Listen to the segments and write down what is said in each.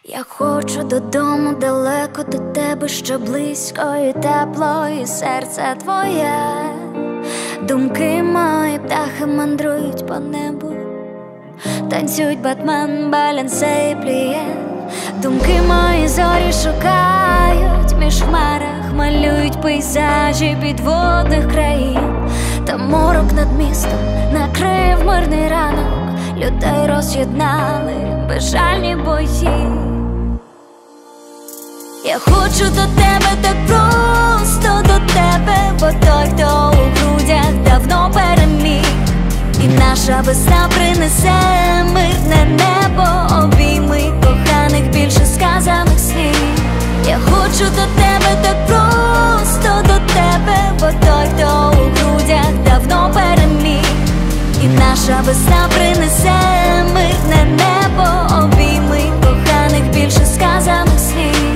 Я хочу додому, далеко до тебе, що близько і тепло, і серце твоє. Думки мої птахи мандрують по небу, танцюють Батмен, Баленсе і Пліє. Думки мої зорі шукають між хмарах, малюють пейзажі підводних країн. Та морок над містом накрив мирний ранок, людей роз'єднали безжальні бої. Я хочу до тебе, так просто до тебе, бо той, хто у грудях давно переміг, і наша весна принесе мирне небо, обійми коханих більше сказаних слів. Я хочу до тебе, так просто до тебе, бо той, хто у грудях давно переміг, і наша весна принесе мирне небо, обійми коханих більше сказаних слів.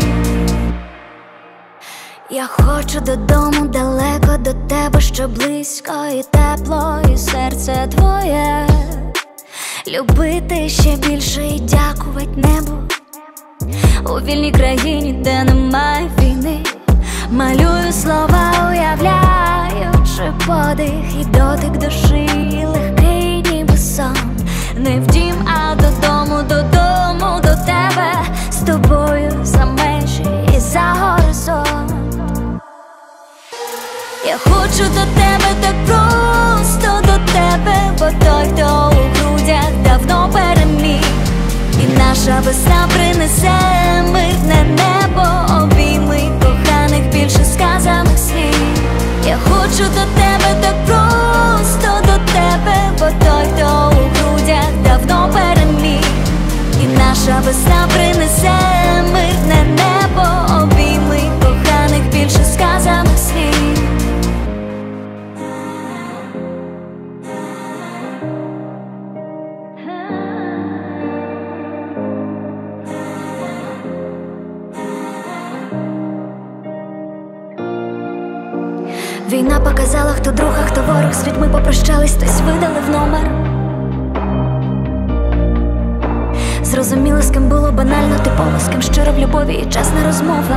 Я хочу додому, далеко до тебе, що близько і тепло, і серце твоє. Любити ще більше і дякувати небу, у вільній країні, де немає війни. Малюю слова, уявляючи подих і дотик душі, легкий ніби сон. Не в дім, а додому, додому до тебе, з тобою за межі і за горизонт. Я хочу до тебе, так просто до тебе, бо той, хто у грудях давно переміг, і наша весна принесе мирне небо, обійми коханих більше сказаних слів. Я хочу до тебе, так просто до тебе, бо той, хто у грудях давно переміг, і наша весна принесе мирне небо, обійми коханих більше сказаних слів. Війна показала, хто друг, а хто ворог. З людьми попрощались, хтось видалив номер. Зрозуміло, з ким було банально типово, з ким щиро в любові і чесна розмова.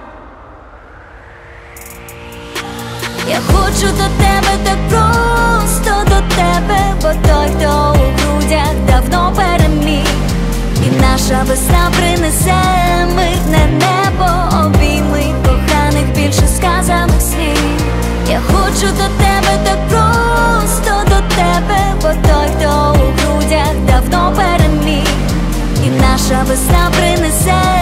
Я хочу до тебе, так просто до тебе, бо той, хто у грудях давно переміг, і наша весна принесе мирне небо, обійми коханих більше сказаних слів. Я хочу до тебе, так просто до тебе, бо той, хто у грудях давно переміг, і наша весна принесе